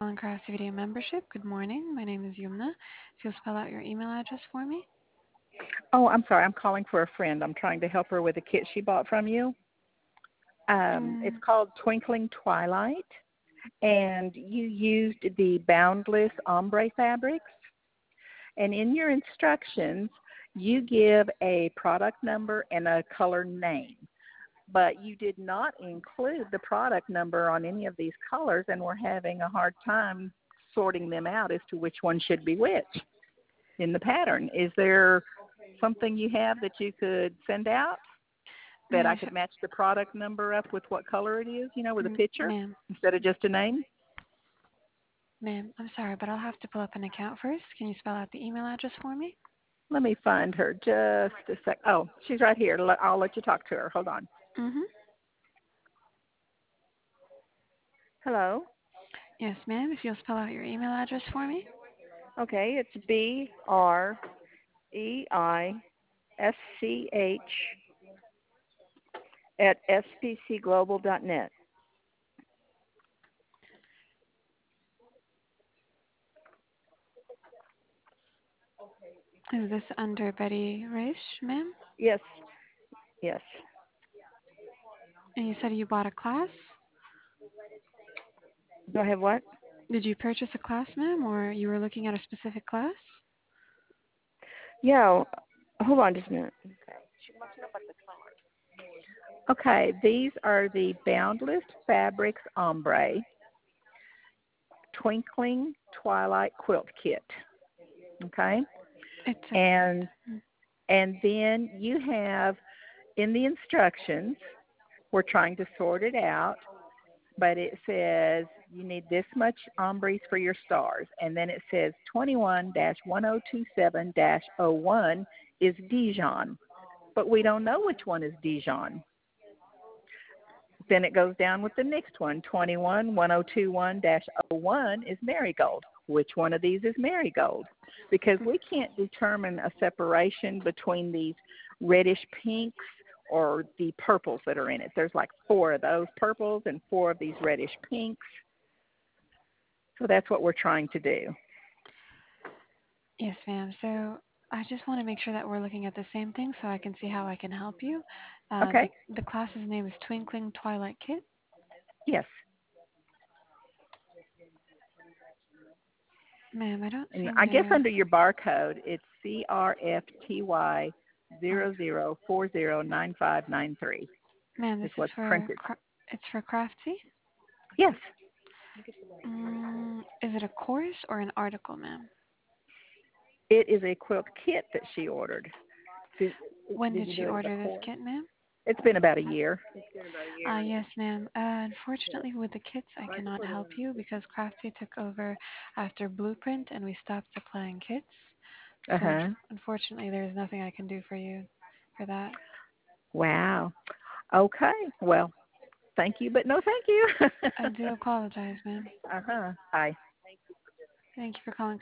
calling Craftsy Video Membership. Good morning. My name is Yumna. If you'll spell out your email address for me. Oh, I'm sorry. I'm calling for a friend. I'm trying to help her with a kit she bought from you. It's Mm, called Twinkling Twilight, and you used the Boundless ombre fabrics. And in your instructions, you give a product number and a color name. But you did not include the product number on any of these colors, and we're having a hard time sorting them out as to which one should be which in the pattern. Is there something you have that you could send out that ma'am, I could match the product number up with what color it is, with a picture ma'am, instead of just a name? ma'am, I'm sorry, but I'll have to pull up an account first. Can you spell out the email address for me? Let me find her just a sec. Oh, she's right here. I'll let you talk to her. Hold on. Mm-hmm. Hello. Yes, ma'am. If you'll spell out your email address for me. Okay, it's BREISCH at spcglobal.net. Is this under Betty Raish, ma'am? Yes, yes. And you said you bought a class? Do I have what? Did you purchase a class, ma'am, or you were looking at a specific class? Yeah, hold on just a minute. Okay, these are the Boundless Fabrics Ombre Twinkling Twilight Quilt Kit. Okay, It's a and then you have in the instructions, we're trying to sort it out, but it says you need this much ombres for your stars, and then it says 21-1027-01 is Dijon, but we don't know which one is Dijon. Then it goes down with the next one, 21-1021-01 is Marigold. Which one of these is Marigold? Because we can't determine a separation between these reddish pinks or the purples that are in it. There's like 4 of those purples and 4 of these reddish pinks. So that's what we're trying to do. Yes, ma'am. So I just want to make sure that we're looking at the same thing so I can see how I can help you. Okay? The class's name is Twinkling Twilight Kit. Yes. Ma'am, I don't And seem I guess to. under your barcode, it's CRFTY 00409593 Ma'am, this is is what's for printed. it's for Craftsy. Yes. Is it a course or an article, ma'am? It is a quilt kit that she ordered. Did, When did did you she do it as a order this course? kit, ma'am? It's been about a year. Yes, ma'am. Unfortunately, with the kits, I cannot help you because Craftsy took over after Blueprint and we stopped supplying kits. So Uh-huh. unfortunately, there's nothing I can do for you for that. Wow. Okay. Well, thank you, but no thank you. I do apologize, ma'am. Uh-huh. Bye. Thank you for calling